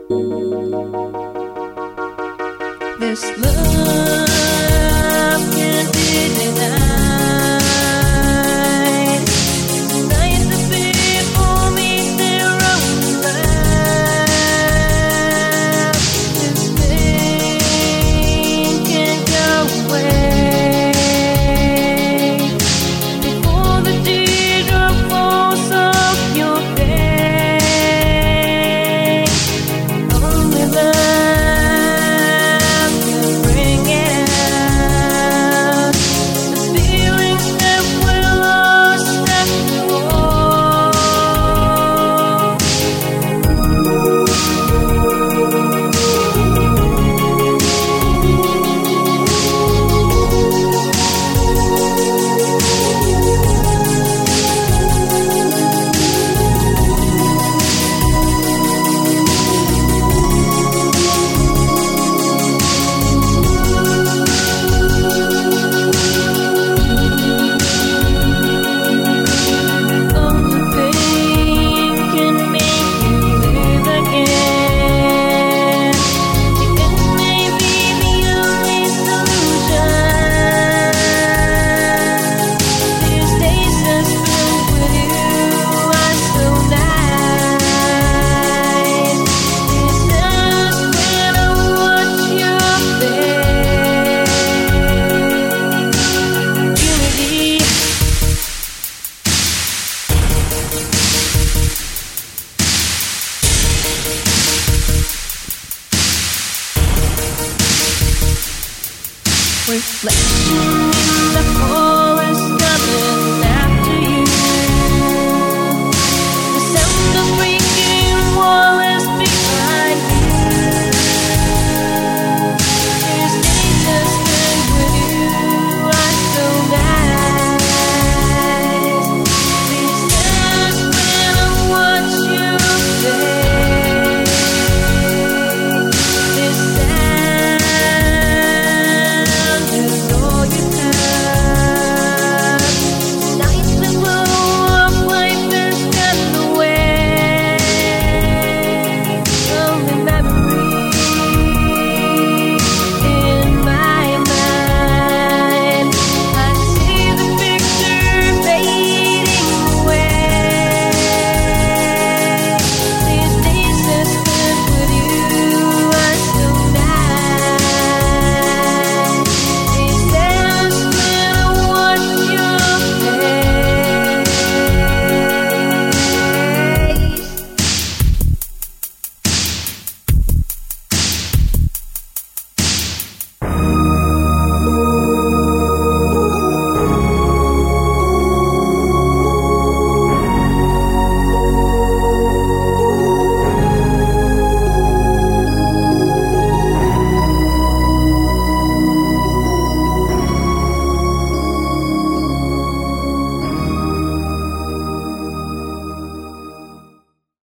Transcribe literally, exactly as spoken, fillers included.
This love can't be denied. Nice the people meet their own life. This pain can't go away before the teardrop falls off your face. Only love can bring it out. The feelings that were lost after all. Oh, the pain can make you live again. The end may be the only solution. These days I spent with you are so nice. These nights when I watch your face. Unity. Reflection in the